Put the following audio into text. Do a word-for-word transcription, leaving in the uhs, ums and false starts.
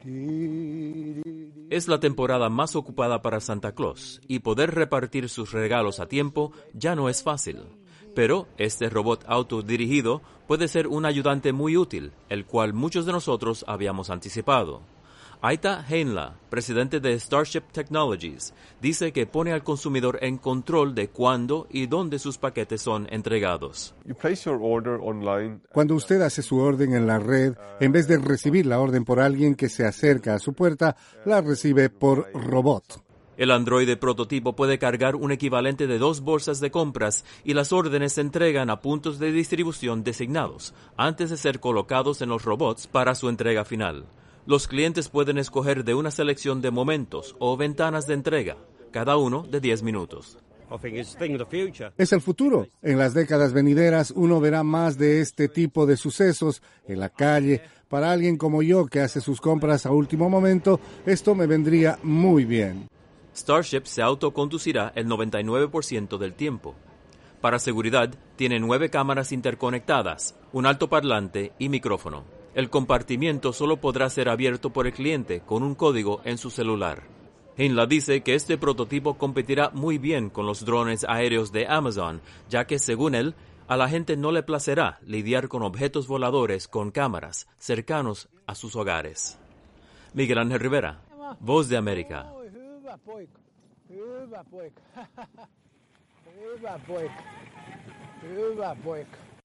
Es la temporada más ocupada para Santa Claus y poder repartir sus regalos a tiempo ya no es fácil. Pero este robot autodirigido puede ser un ayudante muy útil, el cual muchos de nosotros habíamos anticipado. Aita Heinla, presidente de Starship Technologies, dice que pone al consumidor en control de cuándo y dónde sus paquetes son entregados. Cuando usted hace su orden en la red, en vez de recibir la orden por alguien que se acerca a su puerta, la recibe por robot. El androide prototipo puede cargar un equivalente de dos bolsas de compras y las órdenes se entregan a puntos de distribución designados antes de ser colocados en los robots para su entrega final. Los clientes pueden escoger de una selección de momentos o ventanas de entrega, cada uno de diez minutos. Es el futuro. En las décadas venideras uno verá más de este tipo de sucesos en la calle. Para alguien como yo que hace sus compras a último momento, esto me vendría muy bien. Starship se autoconducirá el noventa y nueve por ciento del tiempo. Para seguridad, tiene nueve cámaras interconectadas, un altoparlante y micrófono. El compartimiento solo podrá ser abierto por el cliente con un código en su celular. Heinla dice que este prototipo competirá muy bien con los drones aéreos de Amazon, ya que, según él, a la gente no le placerá lidiar con objetos voladores con cámaras cercanos a sus hogares. Miguel Ángel Rivera, Voz de América. Hyvä poika, hyvä poika, hyvä poika, hyvä poika.